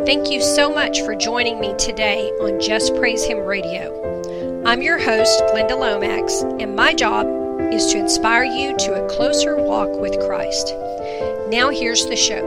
Thank you so much for joining me today on Just Praise Him Radio. I'm your host, Glenda Lomax, and my job is to inspire you to a closer walk with Christ. Now here's the show.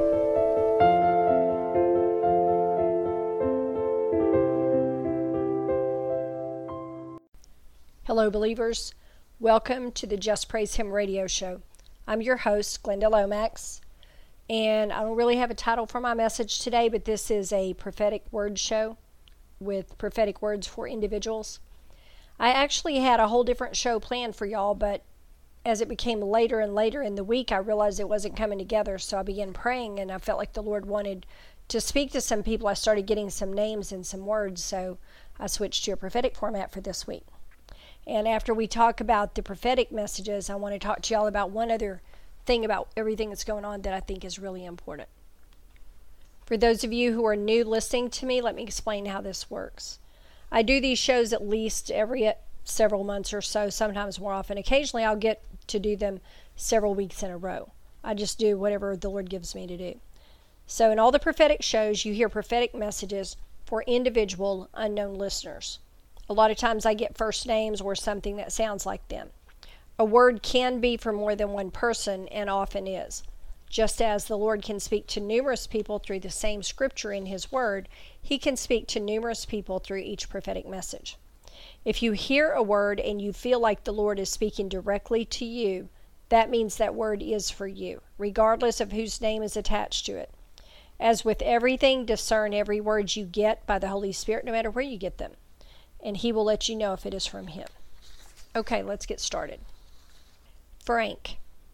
Hello, believers. Welcome to the Just Praise Him Radio Show. I'm your host, Glenda Lomax, and I don't really have a title for my message today, but this is a prophetic word show with prophetic words for individuals. I actually had a whole different show planned for y'all, but as it became later and later in the week, I realized it wasn't coming together, so I began praying, and I felt like the Lord wanted to speak to some people. I started getting some names and some words, so I switched to a prophetic format for this week. And after we talk about the prophetic messages, I want to talk to y'all about one other thing about everything that's going on that I think is really important. For those of you who are new listening to me, let me explain how this works. I do these shows at least every several months or so, sometimes more often. Occasionally I'll get to do them several weeks in a row. I just do whatever the Lord gives me to do. So in all the prophetic shows, you hear prophetic messages for individual unknown listeners. A lot of times I get first names or something that sounds like them. A word can be for more than one person, and often is. Just as the Lord can speak to numerous people through the same scripture in His Word, He can speak to numerous people through each prophetic message. If you hear a word and you feel like the Lord is speaking directly to you, that means that word is for you, regardless of whose name is attached to it. As with everything, discern every word you get by the Holy Spirit, no matter where you get them, and He will let you know if it is from Him. Okay, let's get started. Frank,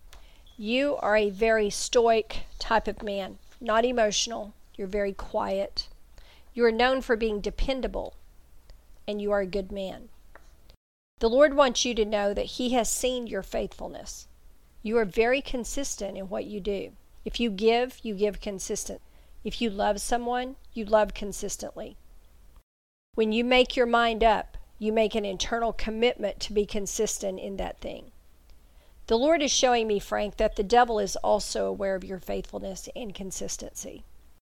you are a very stoic type of man, not emotional. You're very quiet. You are known for being dependable, and you are a good man. The Lord wants you to know that He has seen your faithfulness. You are very consistent in what you do. If you give consistent. If you love someone, you love consistently. When you make your mind up, you make an internal commitment to be consistent in that thing. The Lord is showing me, Frank, that the devil is also aware of your faithfulness and consistency.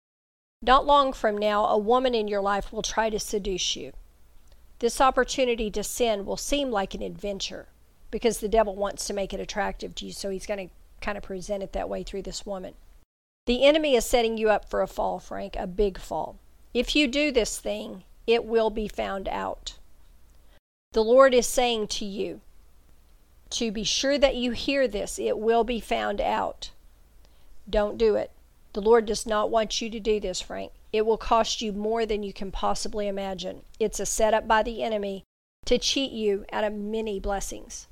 Not long from now, a woman in your life will try to seduce you. This opportunity to sin will seem like an adventure because the devil wants to make it attractive to you, so he's going to kind of present it that way through this woman. The enemy is setting you up for a fall, Frank, a big fall. If you do this thing, it will be found out. The Lord is saying to you, to be sure that you hear this, it will be found out. Don't do it. The Lord does not want you to do this, Frank. It will cost you more than you can possibly imagine. It's a setup by the enemy to cheat you out of many blessings.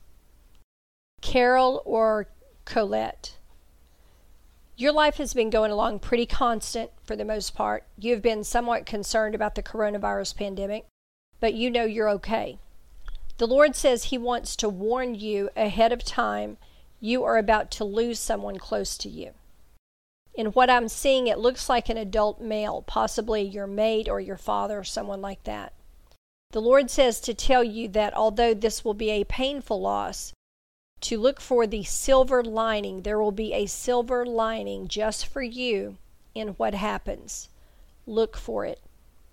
Carol or Colette, your life has been going along pretty constant for the most part. You've been somewhat concerned about the coronavirus pandemic, but you know you're okay. The Lord says He wants to warn you ahead of time you are about to lose someone close to you. In what I'm seeing, it looks like an adult male, possibly your mate or your father or someone like that. The Lord says to tell you that although this will be a painful loss, to look for the silver lining. There will be a silver lining just for you in what happens. Look for it.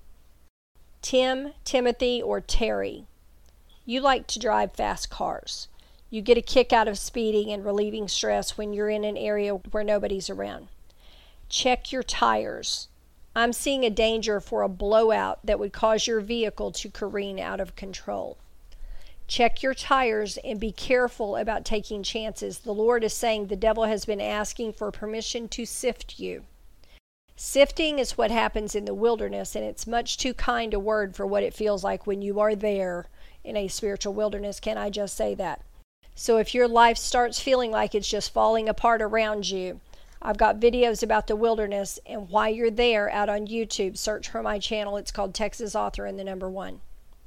Tim, Timothy, or Terry, you like to drive fast cars. You get a kick out of speeding and relieving stress when you're in an area where nobody's around. Check your tires. I'm seeing a danger for a blowout that would cause your vehicle to careen out of control. Check your tires and be careful about taking chances. The Lord is saying the devil has been asking for permission to sift you. Sifting is what happens in the wilderness, and it's much too kind a word for what it feels like when you are there in a spiritual wilderness. Can I just say that? So if your life starts feeling like it's just falling apart around you, I've got videos about the wilderness and why you're there out on YouTube. Search for my channel. It's called Texas Author and the number 1.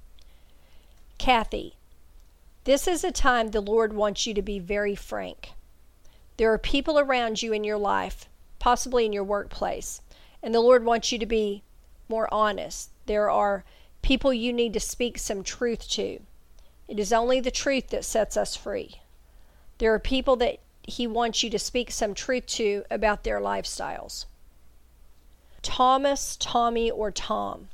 Kathy, this is a time the Lord wants you to be very frank. There are people around you in your life, possibly in your workplace, and the Lord wants you to be more honest. There are people you need to speak some truth to. It is only the truth that sets us free. There are people that He wants you to speak some truth to about their lifestyles. Thomas, Tommy, or Tom.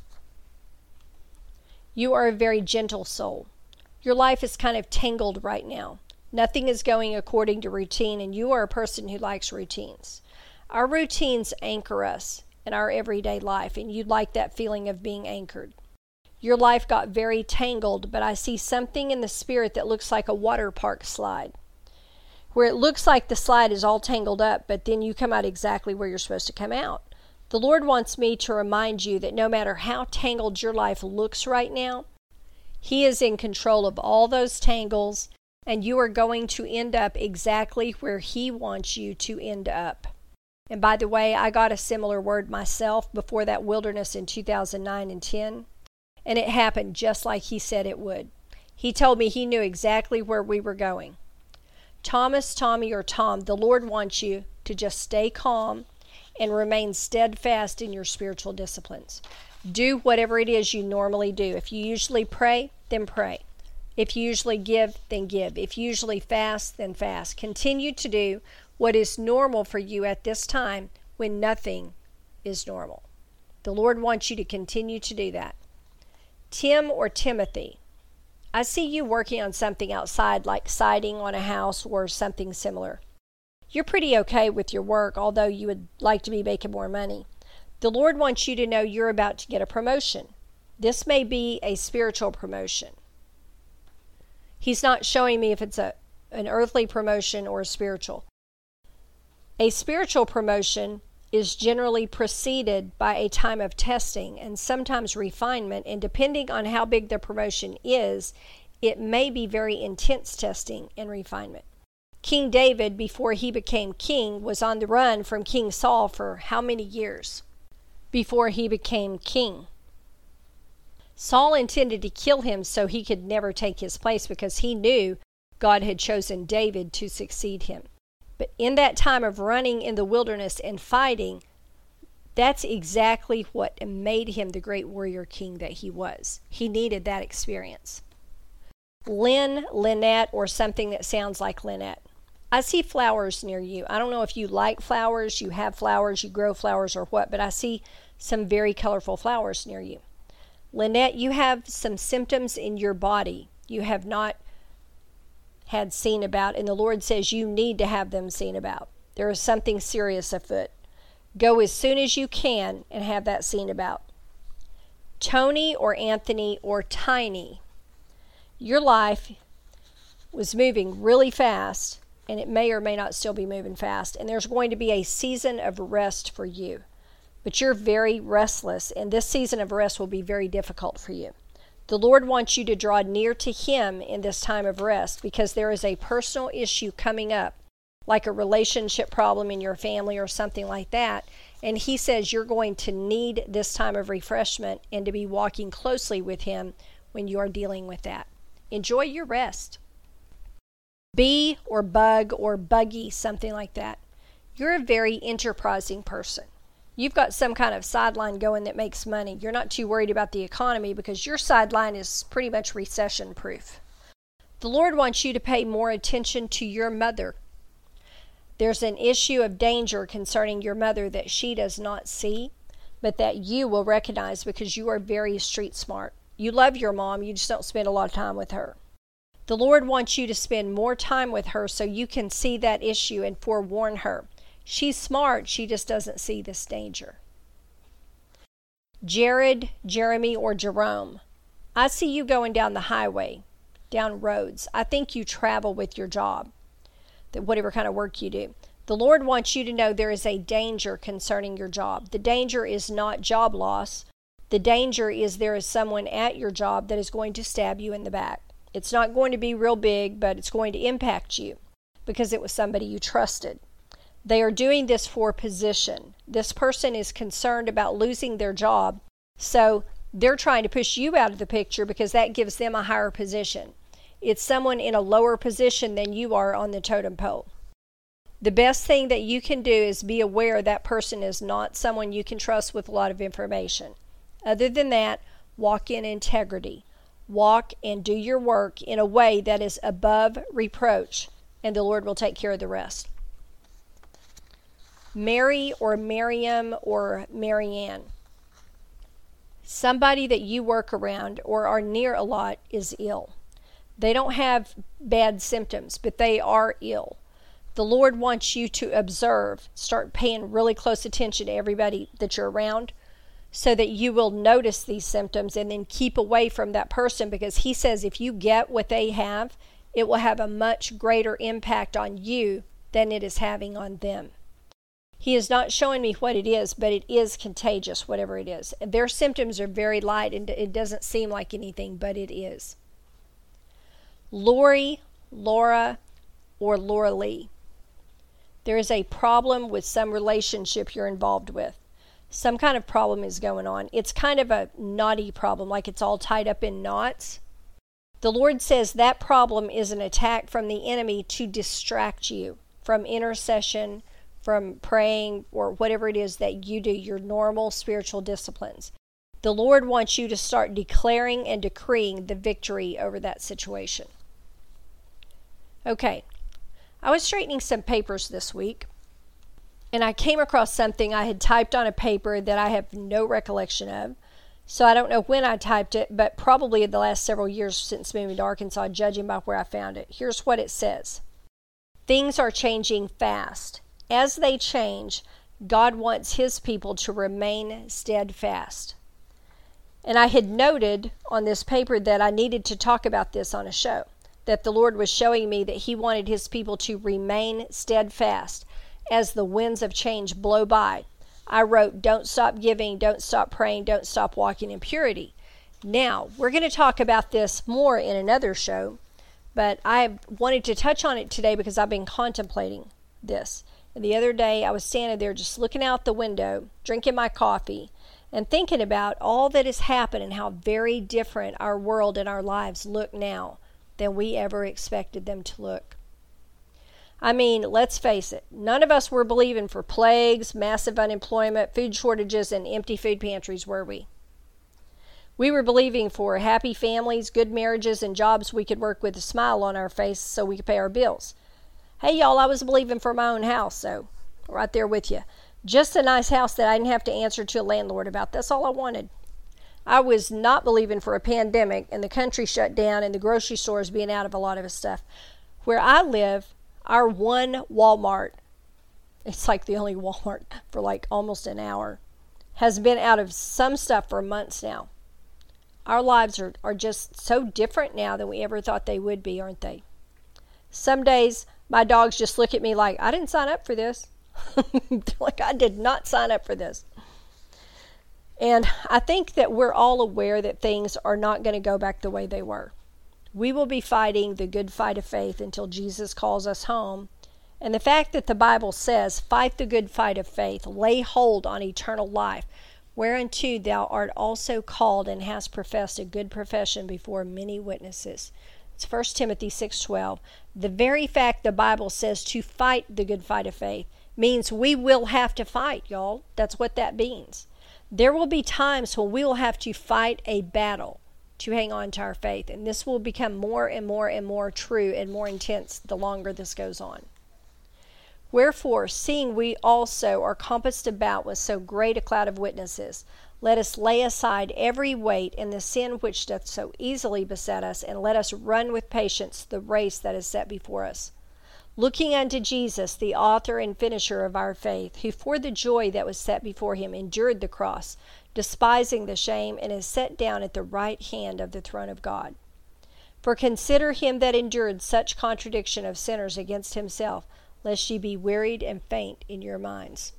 You are a very gentle soul. Your life is kind of tangled right now. Nothing is going according to routine, and you are a person who likes routines. Our routines anchor us in our everyday life, and you like that feeling of being anchored. Your life got very tangled, but I see something in the spirit that looks like a water park slide, where it looks like the slide is all tangled up, but then you come out exactly where you're supposed to come out. The Lord wants me to remind you that no matter how tangled your life looks right now, He is in control of all those tangles, and you are going to end up exactly where He wants you to end up. And by the way, I got a similar word myself before that wilderness in 2009 and 10, and it happened just like He said it would. He told me He knew exactly where we were going. Thomas, Tommy, or Tom, the Lord wants you to just stay calm and remain steadfast in your spiritual disciplines. Do whatever it is you normally do. If you usually pray, then pray. If you usually give, then give. If you usually fast, then fast. Continue to do what is normal for you at this time when nothing is normal. The Lord wants you to continue to do that. Tim or Timothy, I see you working on something outside like siding on a house or something similar. You're pretty okay with your work, although you would like to be making more money. The Lord wants you to know you're about to get a promotion. This may be a spiritual promotion. He's not showing me if it's an earthly promotion or a spiritual. A spiritual promotion is generally preceded by a time of testing and sometimes refinement, and depending on how big the promotion is, it may be very intense testing and refinement. King David, before he became king, was on the run from King Saul for how many years before he became king? Saul intended to kill him so he could never take his place because he knew God had chosen David to succeed him. But in that time of running in the wilderness and fighting, that's exactly what made him the great warrior king that he was. He needed that experience. Lynn, Lynette, or something that sounds like Lynette. I see flowers near you. I don't know if you like flowers, you have flowers, you grow flowers or what, but I see some very colorful flowers near you. Lynette, you have some symptoms in your body you have not had seen about, and the Lord says you need to have them seen about. There is something serious afoot. Go as soon as you can and have that seen about. Tony or Anthony or Tiny, your life was moving really fast, and it may or may not still be moving fast, and there's going to be a season of rest for you. But you're very restless, and this season of rest will be very difficult for you. The Lord wants you to draw near to Him in this time of rest because there is a personal issue coming up, like a relationship problem in your family or something like that. And He says you're going to need this time of refreshment and to be walking closely with Him when you are dealing with that. Enjoy your rest. Bee or bug or buggy, something like that. You're a very enterprising person. You've got some kind of sideline going that makes money. You're not too worried about the economy because your sideline is pretty much recession proof. The Lord wants you to pay more attention to your mother. There's an issue of danger concerning your mother that she does not see, but that you will recognize because you are very street smart. You love your mom, you just don't spend a lot of time with her. The Lord wants you to spend more time with her so you can see that issue and forewarn her. She's smart, she just doesn't see this danger. Jared, Jeremy, or Jerome, I see you going down the highway, down roads. I think you travel with your job, that whatever kind of work you do. The Lord wants you to know there is a danger concerning your job. The danger is not job loss. The danger is there is someone at your job that is going to stab you in the back. It's not going to be real big, but it's going to impact you because it was somebody you trusted. They are doing this for position. This person is concerned about losing their job, so they're trying to push you out of the picture because that gives them a higher position. It's someone in a lower position than you are on the totem pole. The best thing that you can do is be aware that person is not someone you can trust with a lot of information. Other than that, walk in integrity. Walk and do your work in a way that is above reproach, and the Lord will take care of the rest. Mary or Miriam or Marianne. Somebody that you work around or are near a lot is ill. They don't have bad symptoms, but they are ill. The Lord wants you to observe, start paying really close attention to everybody that you're around so that you will notice these symptoms and then keep away from that person, because he says if you get what they have, it will have a much greater impact on you than it is having on them. He is not showing me what it is, but it is contagious, whatever it is. Their symptoms are very light and it doesn't seem like anything, but it is. Lori, Laura, or Laura Lee. There is a problem with some relationship you're involved with. Some kind of problem is going on. It's kind of a knotty problem, like it's all tied up in knots. The Lord says that problem is an attack from the enemy to distract you from intercession, from praying, or whatever it is that you do, your normal spiritual disciplines. The Lord wants you to start declaring and decreeing the victory over that situation. Okay, I was straightening some papers this week, and I came across something I had typed on a paper that I have no recollection of. So I don't know when I typed it, but probably in the last several years since moving to Arkansas, judging by where I found it. Here's what it says. Things are changing fast. As they change, God wants his people to remain steadfast. And I had noted on this paper that I needed to talk about this on a show, that the Lord was showing me that he wanted his people to remain steadfast as the winds of change blow by. I wrote, don't stop giving, don't stop praying, don't stop walking in purity. Now, we're going to talk about this more in another show, but I wanted to touch on it today because I've been contemplating this. And the other day, I was standing there just looking out the window, drinking my coffee, and thinking about all that has happened and how very different our world and our lives look now than we ever expected them to look. I mean, let's face it, none of us were believing for plagues, massive unemployment, food shortages, and empty food pantries, were we? We were believing for happy families, good marriages, and jobs we could work with a smile on our face so we could pay our bills. Hey, y'all, I was believing for my own house, so right there with you. Just a nice house that I didn't have to answer to a landlord about. That's all I wanted. I was not believing for a pandemic and the country shut down and the grocery stores being out of a lot of stuff. Where I live, our one Walmart, it's like the only Walmart for like almost an hour, has been out of some stuff for months now. Our lives are just so different now than we ever thought they would be, aren't they? Some days, my dogs just look at me like, I didn't sign up for this. Like, I did not sign up for this. And I think that we're all aware that things are not going to go back the way they were. We will be fighting the good fight of faith until Jesus calls us home. And the fact that the Bible says, fight the good fight of faith, lay hold on eternal life, whereunto thou art also called and hast professed a good profession before many witnesses. It's 1 Timothy 6:12. The very fact the Bible says to fight the good fight of faith means we will have to fight, y'all. That's what that means. There will be times when we will have to fight a battle to hang on to our faith. And this will become more and more and more true and more intense the longer this goes on. Wherefore, seeing we also are compassed about with so great a cloud of witnesses, let us lay aside every weight and the sin which doth so easily beset us, and let us run with patience the race that is set before us. Looking unto Jesus, the author and finisher of our faith, who for the joy that was set before him endured the cross, despising the shame, and is set down at the right hand of the throne of God. For consider him that endured such contradiction of sinners against himself, lest ye be wearied and faint in your minds.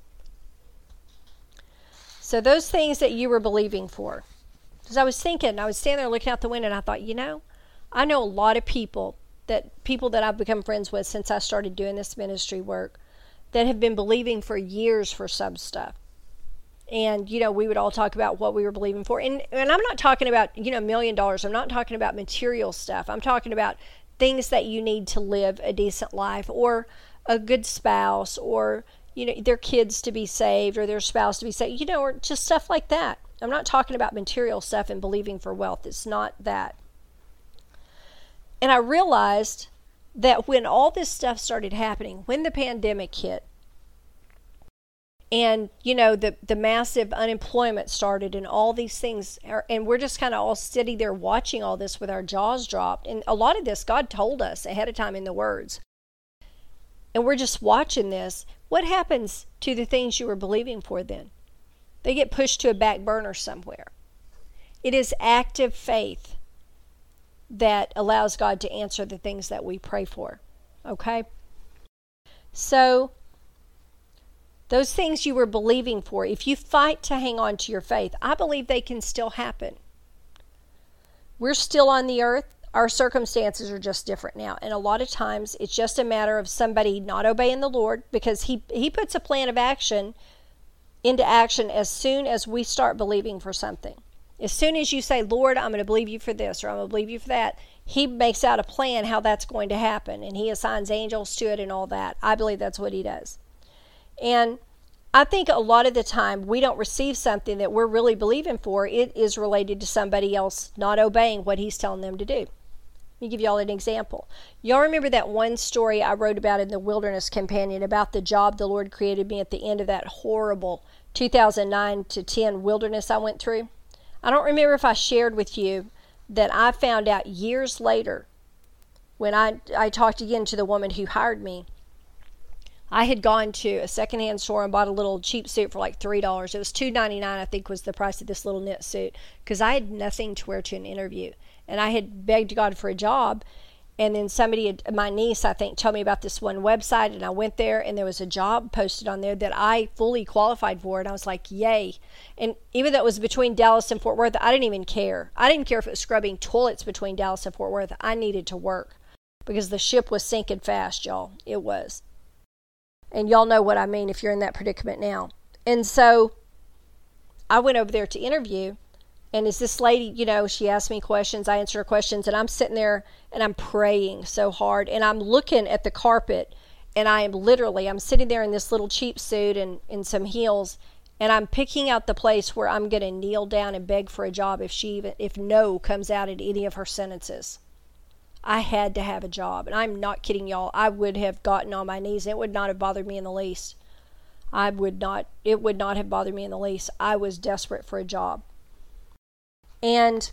So those things that you were believing for. Because I was standing there looking out the window, and I thought, I know a lot of people that I've become friends with since I started doing this ministry work that have been believing for years for some stuff. And, we would all talk about what we were believing for. And I'm not talking about, $1 million. I'm not talking about material stuff. I'm talking about things that you need to live a decent life, or a good spouse, or, their kids to be saved, or their spouse to be saved, or just stuff like that. I'm not talking about material stuff and believing for wealth. It's not that. And I realized that when all this stuff started happening, when the pandemic hit, And, the massive unemployment started and all these things. And we're just kind of all sitting there watching all this with our jaws dropped. And a lot of this, God told us ahead of time in the words. And we're just watching this. What happens to the things you were believing for then? They get pushed to a back burner somewhere. It is active faith that allows God to answer the things that we pray for. Okay? So, those things you were believing for, if you fight to hang on to your faith, I believe they can still happen. We're still on the earth. Our circumstances are just different now. And a lot of times, it's just a matter of somebody not obeying the Lord, because He puts a plan of action into action as soon as we start believing for something. As soon as you say, Lord, I'm going to believe you for this, or I'm going to believe you for that, He makes out a plan how that's going to happen, and He assigns angels to it and all that. I believe that's what He does. And I think a lot of the time we don't receive something that we're really believing for. It is related to somebody else not obeying what He's telling them to do. Let me give y'all an example. Y'all remember that one story I wrote about in the Wilderness Companion about the job the Lord created me at the end of that horrible 2009 to 10 wilderness I went through? I don't remember if I shared with you that I found out years later when I talked again to the woman who hired me. I had gone to a secondhand store and bought a little cheap suit for like $3. It was $2.99, I think, was the price of this little knit suit, because I had nothing to wear to an interview. And I had begged God for a job. And then my niece, I think, told me about this one website, and I went there, and there was a job posted on there that I fully qualified for, and I was like, yay. And even though it was between Dallas and Fort Worth, I didn't even care. I didn't care if it was scrubbing toilets between Dallas and Fort Worth. I needed to work because the ship was sinking fast, y'all. It was. And y'all know what I mean if you're in that predicament now. And so I went over there to interview. And as this lady, she asked me questions, I answered her questions, and I'm sitting there and I'm praying so hard. And I'm looking at the carpet, and I'm sitting there in this little cheap suit and in some heels, and I'm picking out the place where I'm going to kneel down and beg for a job if no comes out in any of her sentences. I had to have a job. And I'm not kidding y'all. I would have gotten on my knees. It would not have bothered me in the least. It would not have bothered me in the least. I was desperate for a job. And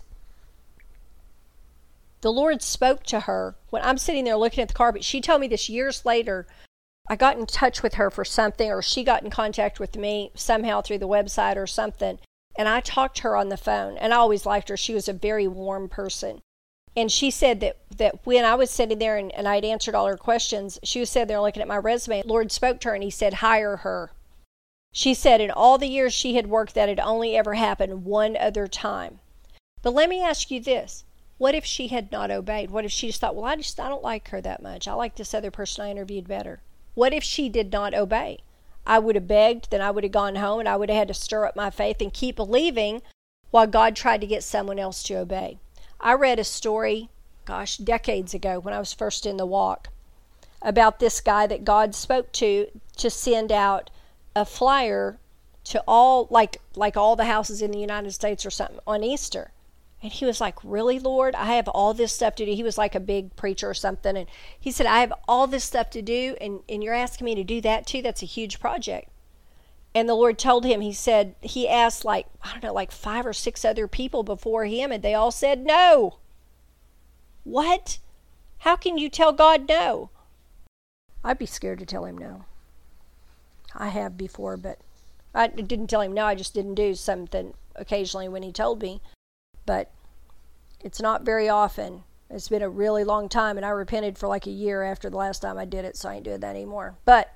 the Lord spoke to her when I'm sitting there looking at the carpet. She told me this years later. I got in touch with her for something, or she got in contact with me somehow through the website or something. And I talked to her on the phone. And I always liked her. She was a very warm person. And she said that when I was sitting there and I'd answered all her questions, she was sitting there looking at my resume. The Lord spoke to her and He said, hire her. She said in all the years she had worked, that had only ever happened one other time. But let me ask you this. What if she had not obeyed? What if she just thought, well, I don't like her that much. I like this other person I interviewed better. What if she did not obey? I would have begged, then I would have gone home, and I would have had to stir up my faith and keep believing while God tried to get someone else to obey. I read a story, decades ago when I was first in the walk, about this guy that God spoke to send out a flyer to all, like all the houses in the United States or something on Easter. And he was like, really, Lord? I have all this stuff to do. He was like a big preacher or something. And he said, I have all this stuff to do, and you're asking me to do that too? That's a huge project. And the Lord told him, he asked like 5 or 6 other people before him, and they all said no. What? How can you tell God no? I'd be scared to tell Him no. I have before, but I didn't tell Him no. I just didn't do something occasionally when He told me. But it's not very often. It's been a really long time, and I repented for like a year after the last time I did it, so I ain't doing that anymore. But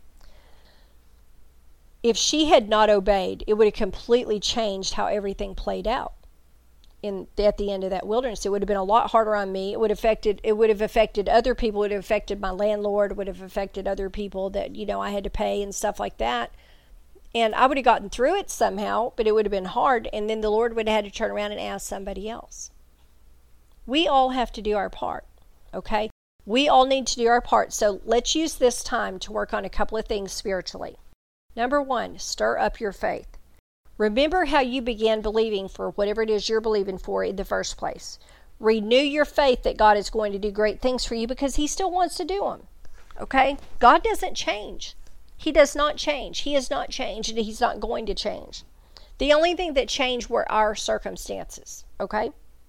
if she had not obeyed, it would have completely changed how everything played out at the end of that wilderness. It would have been a lot harder on me. It would have affected other people. It would have affected my landlord. It would have affected other people that, I had to pay and stuff like that. And I would have gotten through it somehow, but it would have been hard. And then the Lord would have had to turn around and ask somebody else. We all have to do our part, okay? We all need to do our part. So let's use this time to work on a couple of things spiritually. Number 1, stir up your faith. Remember how you began believing for whatever it is you're believing for in the first place. Renew your faith that God is going to do great things for you, because He still wants to do them. Okay? God doesn't change. He does not change. He has not changed, and he's not going to change. The only thing that changed were our circumstances, okay?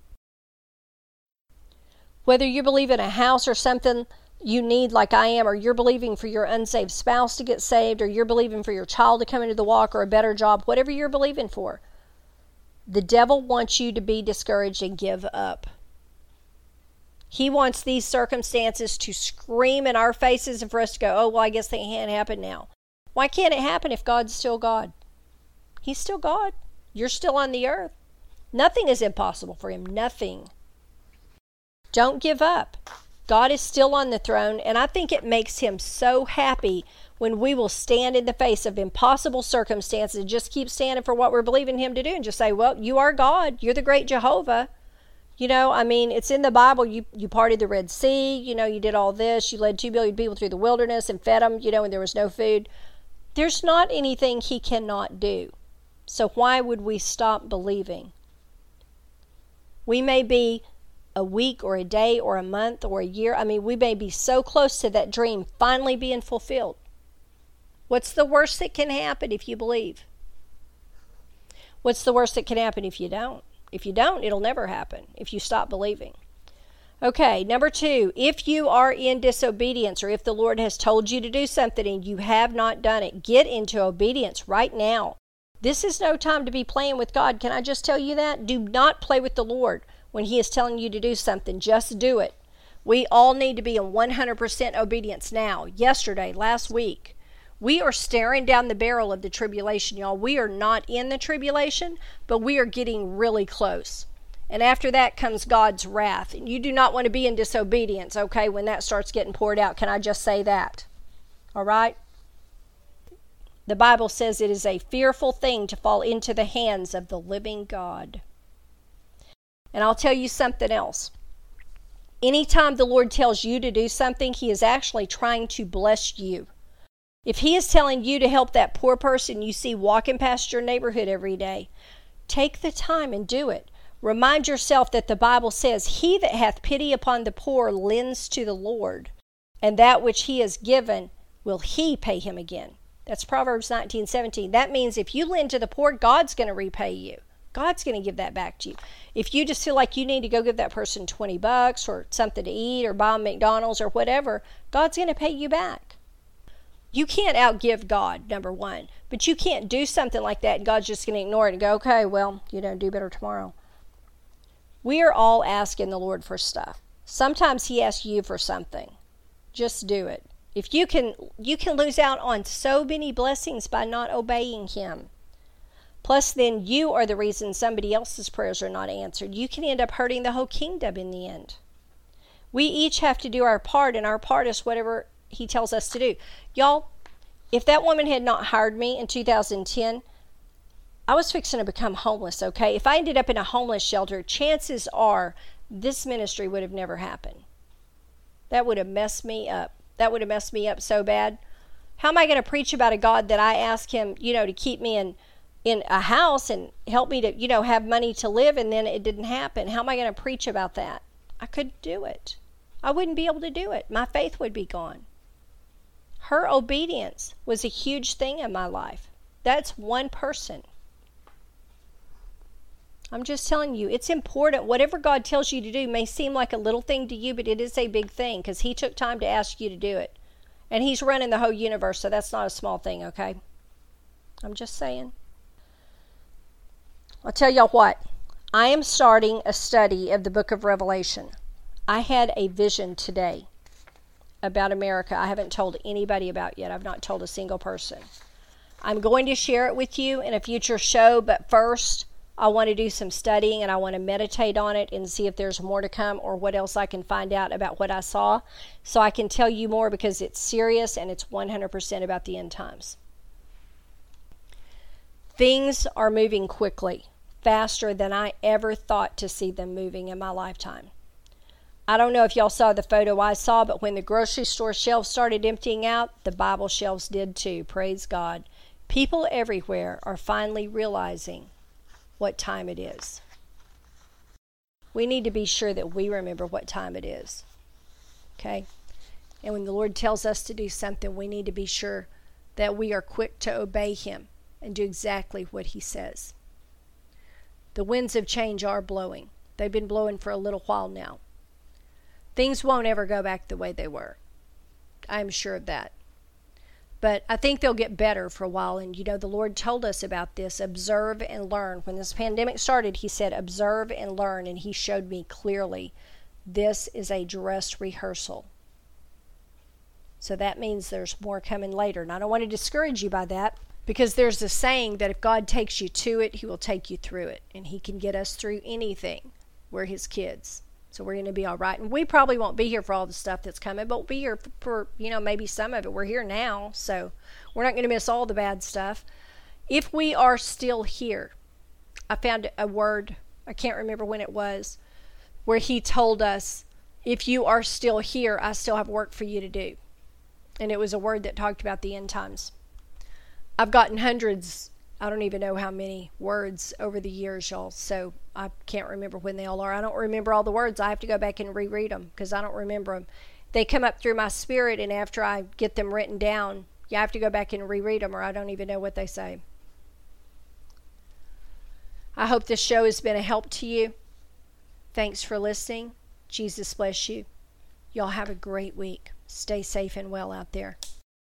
Whether you believe in a house or something you need like I am, or you're believing for your unsaved spouse to get saved, or you're believing for your child to come into the walk or a better job, whatever you're believing for, the devil wants you to be discouraged and give up. He wants these circumstances to scream in our faces and for us to go, oh, well, I guess they can't happen now. Why can't it happen if God's still God? He's still God. You're still on the earth. Nothing is impossible for him. Nothing. Don't give up. God is still on the throne, and I think it makes him so happy when we will stand in the face of impossible circumstances and just keep standing for what we're believing him to do and just say, well, you are God. You're the great Jehovah. You know, I mean, it's in the Bible. You parted the Red Sea. You know, you did all this. You led 2 billion people through the wilderness and fed them, you know, when there was no food. There's not anything he cannot do. So why would we stop believing? We may be a week or a day or a month or a year. I mean, we may be so close to that dream finally being fulfilled. What's the worst that can happen if you believe? What's the worst that can happen if you don't? If you don't, it'll never happen if you stop believing. Okay, number 2, if you are in disobedience, or if the Lord has told you to do something and you have not done it, get into obedience right now. This is no time to be playing with God. Can I just tell you that? Do not play with the Lord when he is telling you to do something. Just do it. We all need to be in 100% obedience now. Yesterday, last week, we are staring down the barrel of the tribulation, y'all. We are not in the tribulation, but we are getting really close. And after that comes God's wrath. And you do not want to be in disobedience, okay, when that starts getting poured out. Can I just say that? All right? The Bible says it is a fearful thing to fall into the hands of the living God. And I'll tell you something else. Anytime the Lord tells you to do something, he is actually trying to bless you. If he is telling you to help that poor person you see walking past your neighborhood every day, take the time and do it. Remind yourself that the Bible says, he that hath pity upon the poor lends to the Lord, and that which he has given will he pay him again. That's Proverbs 19:17. That means if you lend to the poor, God's going to repay you. God's going to give that back to you. If you just feel like you need to go give that person $20 or something to eat or buy them McDonald's or whatever, God's going to pay you back. You can't outgive God, number 1. But you can't do something like that and God's just going to ignore it and go, okay, well, do better tomorrow. We are all asking the Lord for stuff. Sometimes he asks you for something. Just do it. If you can lose out on so many blessings by not obeying him. Plus, then you are the reason somebody else's prayers are not answered. You can end up hurting the whole kingdom in the end. We each have to do our part, and our part is whatever he tells us to do. Y'all, if that woman had not hired me in 2010, I was fixing to become homeless, okay? If I ended up in a homeless shelter, chances are this ministry would have never happened. That would have messed me up. That would have messed me up so bad. How am I going to preach about a God that I ask him, to keep me in a house and help me to, have money to live, and then it didn't happen? How am I going to preach about that? I couldn't do it. I wouldn't be able to do it. My faith would be gone. Her obedience was a huge thing in my life. That's one person. I'm just telling you, it's important. Whatever God tells you to do may seem like a little thing to you, but it is a big thing because he took time to ask you to do it. And he's running the whole universe, so that's not a small thing, okay? I'm just saying. I'll tell y'all what. I am starting a study of the book of Revelation. I had a vision today about America I haven't told anybody about yet. I've not told a single person. I'm going to share it with you in a future show, but first I want to do some studying and I want to meditate on it and see if there's more to come or what else I can find out about what I saw, so I can tell you more, because it's serious and it's 100% about the end times. Things are moving quickly, faster than I ever thought to see them moving in my lifetime. I don't know if y'all saw the photo I saw, but when the grocery store shelves started emptying out, the Bible shelves did too. Praise God. People everywhere are finally realizing what time it is. We need to be sure that we remember what time it is. Okay? And when the Lord tells us to do something, we need to be sure that we are quick to obey Him and do exactly what He says. The winds of change are blowing. They've been blowing for a little while now. Things won't ever go back the way they were. I'm sure of that. But I think they'll get better for a while. And the Lord told us about this, observe and learn. When this pandemic started, He said, observe and learn. And He showed me clearly, this is a dress rehearsal. So that means there's more coming later. And I don't want to discourage you by that, because there's a saying that if God takes you to it, He will take you through it. And He can get us through anything. We're His kids. So we're going to be all right. And we probably won't be here for all the stuff that's coming, but we'll be here for, maybe some of it. We're here now, so we're not going to miss all the bad stuff. If we are still here, I found a word, I can't remember when it was, where He told us, if you are still here, I still have work for you to do. And it was a word that talked about the end times. I've gotten hundreds, I don't even know how many words over the years, y'all, so I can't remember when they all are. I don't remember all the words. I have to go back and reread them because I don't remember them. They come up through my spirit, and after I get them written down, I have to go back and reread them, or I don't even know what they say. I hope this show has been a help to you. Thanks for listening. Jesus bless you. Y'all have a great week. Stay safe and well out there.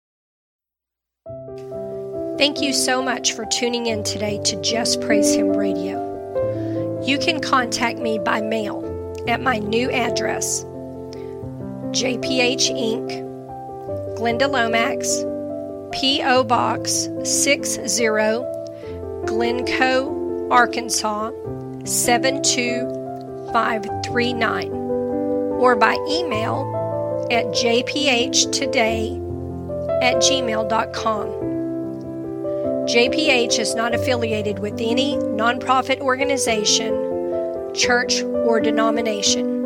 Thank you so much for tuning in today to Just Praise Him Radio. You can contact me by mail at my new address, JPH Inc., Glenda Lomax, P.O. Box 60, Glencoe, Arkansas 72539, or by email at jphtoday@gmail.com. JPH is not affiliated with any nonprofit organization, church, or denomination.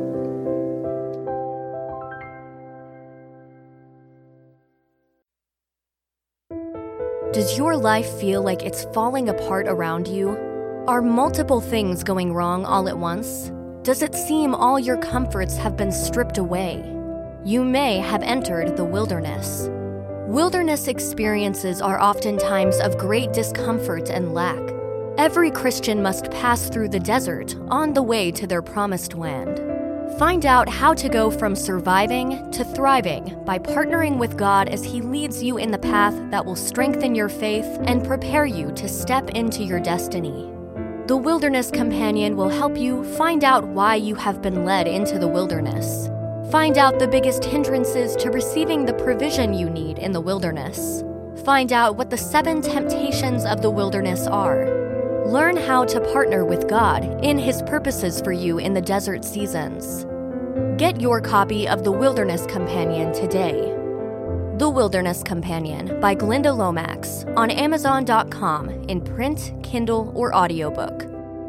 Does your life feel like it's falling apart around you? Are multiple things going wrong all at once? Does it seem all your comforts have been stripped away? You may have entered the wilderness. Wilderness experiences are often times of great discomfort and lack. Every Christian must pass through the desert on the way to their promised land. Find out how to go from surviving to thriving by partnering with God as He leads you in the path that will strengthen your faith and prepare you to step into your destiny. The Wilderness Companion will help you find out why you have been led into the wilderness. Find out the biggest hindrances to receiving the provision you need in the wilderness. Find out what the 7 temptations of the wilderness are. Learn how to partner with God in His purposes for you in the desert seasons. Get your copy of The Wilderness Companion today. The Wilderness Companion by Glenda Lomax on Amazon.com in print, Kindle, or audiobook.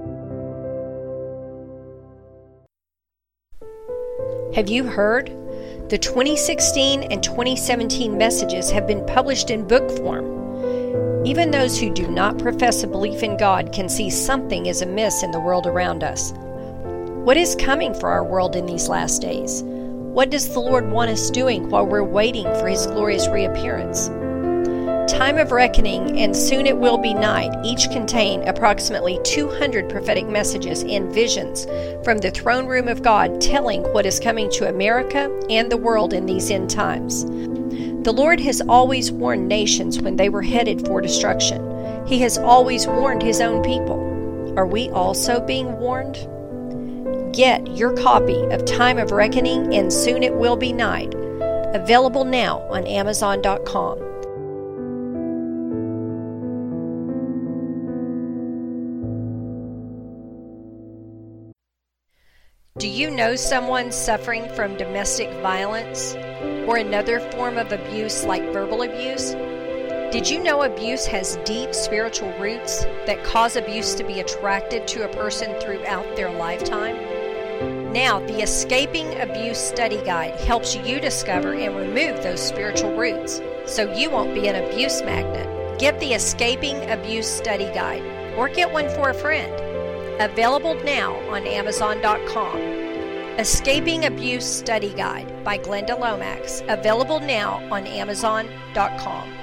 Have you heard? The 2016 and 2017 messages have been published in book form. Even those who do not profess a belief in God can see something is amiss in the world around us. What is coming for our world in these last days? What does the Lord want us doing while we're waiting for His glorious reappearance? Time of Reckoning and Soon It Will Be Night each contain approximately 200 prophetic messages and visions from the throne room of God telling what is coming to America and the world in these end times. The Lord has always warned nations when they were headed for destruction. He has always warned His own people. Are we also being warned? Get your copy of Time of Reckoning and Soon It Will Be Night, available now on Amazon.com. Do you know someone suffering from domestic violence or another form of abuse like verbal abuse? Did you know abuse has deep spiritual roots that cause abuse to be attracted to a person throughout their lifetime? Now, the Escaping Abuse Study Guide helps you discover and remove those spiritual roots so you won't be an abuse magnet. Get the Escaping Abuse Study Guide or get one for a friend. Available now on Amazon.com. Escaping Abuse Study Guide by Glenda Lomax. Available now on Amazon.com.